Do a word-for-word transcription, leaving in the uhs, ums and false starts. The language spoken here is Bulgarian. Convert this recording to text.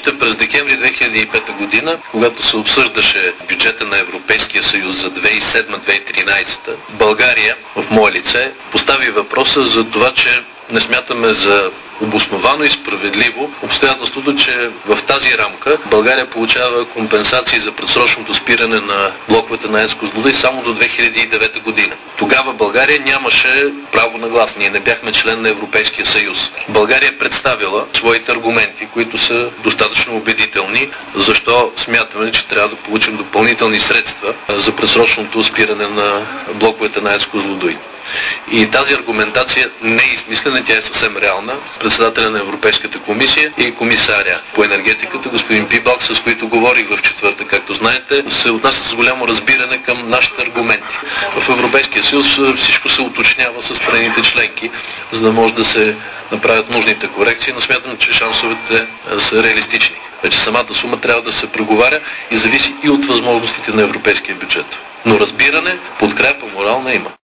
Още през декември две хиляди и пета година, когато се обсъждаше бюджета на Европейския съюз за две хиляди и седма - две хиляди и тринадесета, България, в мое лице, постави въпроса за това, че не смятаме за обосновано и справедливо обстоятелството, че в тази рамка България получава компенсации за предсрочното спиране на блоковете на АЕЦ „Козлодуй“ само до две хиляди и девета година. Тогава България нямаше право на глас. Ние не бяхме член на Европейския съюз. България е представила своите аргументи, които са достатъчно убедителни, защо смятаме, че трябва да получим допълнителни средства за предсрочното спиране на блоковете на АЕЦ „Козлодуй“. И тази аргументация не е измислена, тя е съвсем реална. Председателя на Европейската комисия и комисаря по енергетиката, господин Пибалкс, с които говорих в четвъртък, както знаете, се отнасят с голямо разбиране към нашите аргументи. В Европейския съюз всичко се уточнява със страните членки, за да може да се направят нужните корекции, но смятам, че шансовете са реалистични. Вече самата сума трябва да се преговаря и зависи и от възможностите на европейския бюджет. Но разбиране, подкрепа, морална има.